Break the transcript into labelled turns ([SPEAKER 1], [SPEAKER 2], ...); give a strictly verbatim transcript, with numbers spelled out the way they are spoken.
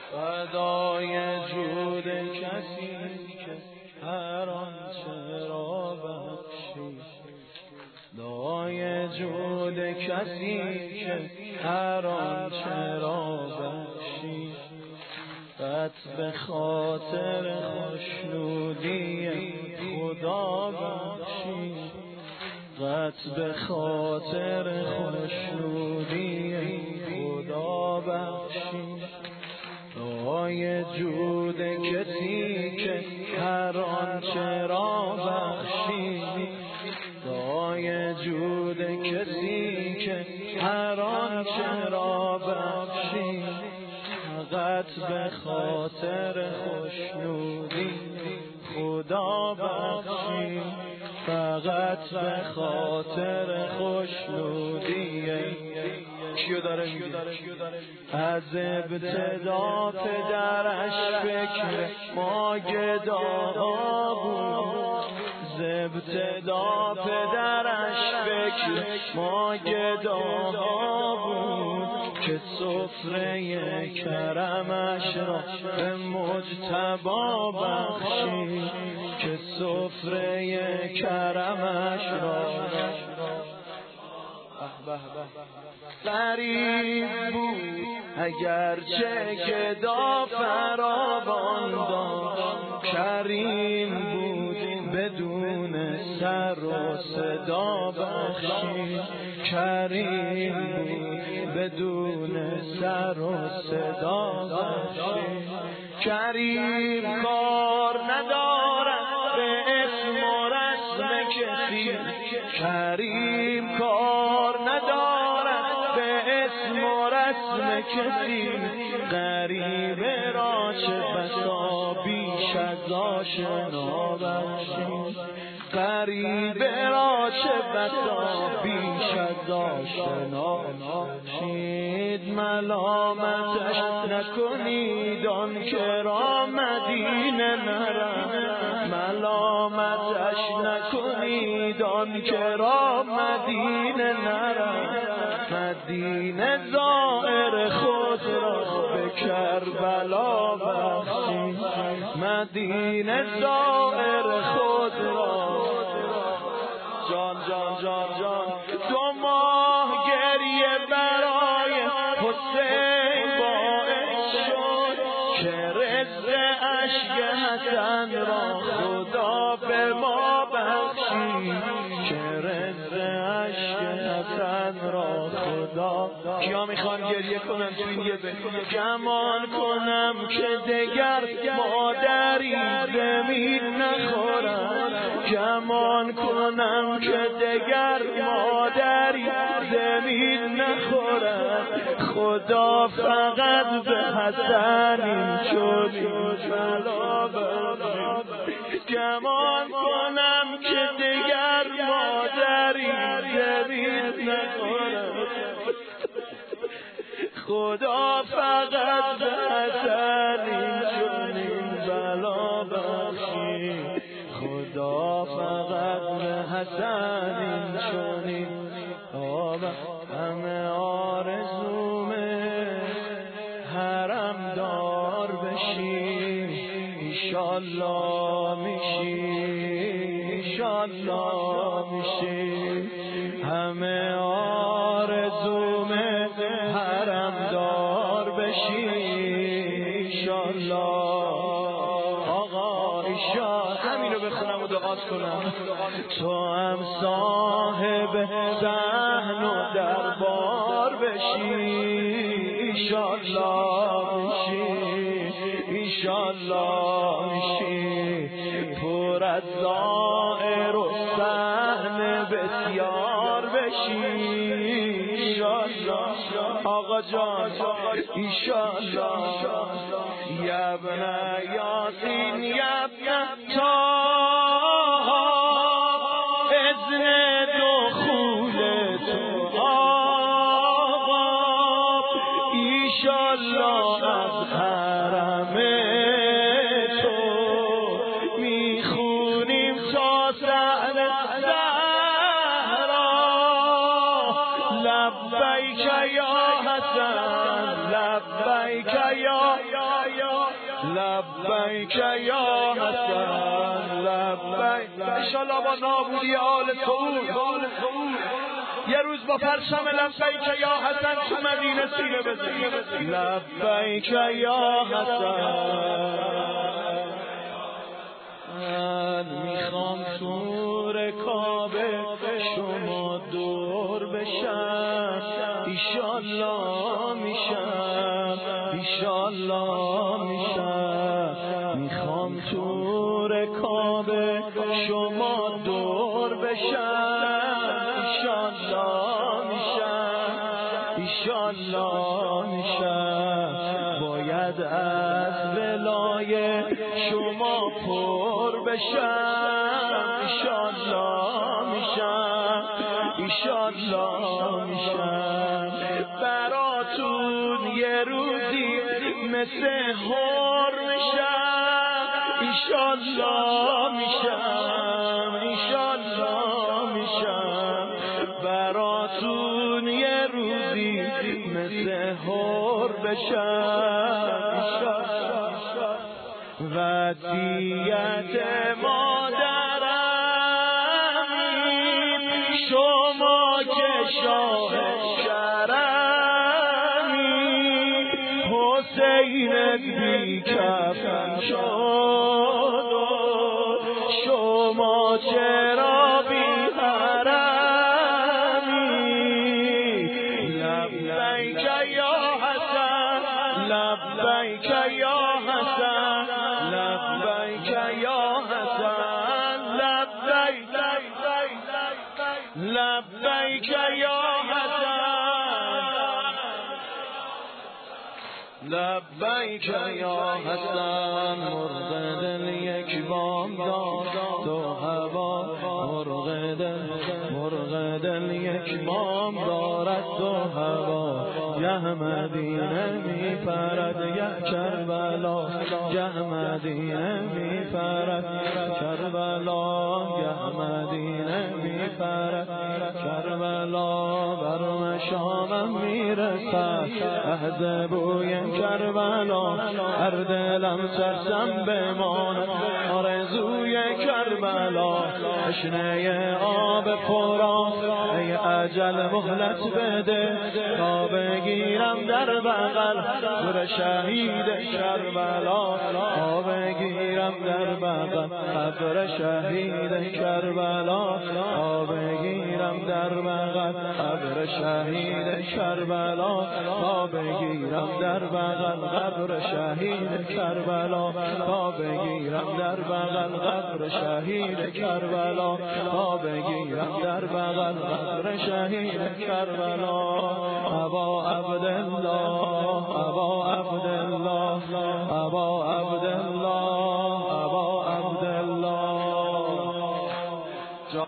[SPEAKER 1] فدای جود کسی که هر آنچه را بخشید، فدای جود کسی که هر آنچه را بخشید، قط به خاطر خوشنودی خدا بخشید، قط به خاطر خوشنودی خدا بخشید، فدای جود کسی که هر آنچه را بخشید، فدای جود کسی که هر آنچه را بخشید، فقط به خاطر خوشنودی خدا بخشید، فقط به خاطر خوشنودی. کیو داره میگه؟ از ابتدا پدرش فکر ما گدا بود، از ابتدا پدرش فکر ما گدا بود، که سفره کرمش را به مجتبی بخشید، که سفره کرمش را غریب بود اگرچه گدا فراوان داشت، کریم بود بدون سر و صدا بخشید، کریم بود بدون سر و صدا بخشید، کریم کار ندارد به اسم و رسم کسی، کریم کار ندارد به اسم و رسم کسی، غریب را چه بسا بیش از آشنا بخشید، غریب را چه بسا بیش از آشنا بخشید، ملامتش نکنید آن که را مدینه نرم، ملامتش نکنید آن که را مدینه نرم، مدینه زائر خود را به کربلا بخشید، مدینه زائر خود را. جان جان جان جان دو ماه گریه برای حسین باعث شد که رزق اشک حسن را خدا به ما بخشید، که رزق اشک حسن را خدا. کیا میخوان گریه کنن تو این یه بیت؟ گمان کنم که دگر مادری زمین نخورم، گمان کنم که دگر مادری زمین نخورم، خدا فقط به حسن این چنین بلا بخشید، گمان کنم که دگر مادری زمین نخورم، خدا فقط به حسن این چنین بلا بخشید، خدا فقط به حسن این چنین آب. همه آرزومه حرم دار بشی، ایشالله میشی، ایشالله میشی، همه آرزومه حرم دار بشی، ایشالله آقا ایشالله. همینو بخونم و دعات کنم. تو هم صاحب صحن و دربار بشی، ایشالله میشی، ایشالله میشی، پر از زائر و صحن بسیار بشی، ایشالله آقا جان ایشالله. یبن یاسین یبن طه اذن دخول تو آقا، ایشالله از حرم تو میخونیم تا سحر زهرا، لبیک یا حسن لبیک یا لبیک یا حسن لبیک. انشالله با نابودی آل سعود یه روز با پرچم لبیک یا حسن تو مدینه سینه بزنی. لبیک یا حسن میخوام سور کعبه شما دور بشم، ایشالله میشم ایشالله میشم. میخوام سور کعبه شما دور بشم، ایشالله میشم ایشالله میشم. باید از ولای شما پر بشم، ایشالله میشم ایشالله میشم. براتون یه روزی مثل هور میشم، ایشالله میشم ایشالله میشم. براتون یه روزی مثل هور بشم، ایشالله. وصیت مادرم شما که شاه شرمی، حسین بی کفن شد شما چرا بی حرمی. لبیک یا حسن لبیک یا حسن لبیک یا حسن لبیک لبیک یا حسن لبیک یا حسن. مرغ دل یک بام داد تو هوا، مرغ دل مرغ دل یک بام دارد تو هوا. گه مدینه می پرد گه کربلا، گه مدینه می پرد کربلا، گه مدینه می پرد کربلا. بر مشامم می رسد عهد بوی کربلا، هر دلم سرسم بماند آرزوی کربلا. تشنه آب قرآن ای اجل مهلت بده، تا بگیرم در بغل زور شهید کربلا، تا بگیرم در بغل قبر شهید کربلا، تا بگیرم در بغل قبر شهید کربلا، تا بگیرم در بغل قبر شهید کربلا، تا بگیرم در بغل قبر شهید کربلا، تا بگیرم در بغل قبر شهید کربلا. ابا عبدالله ابا عبدالله ابا عبدالله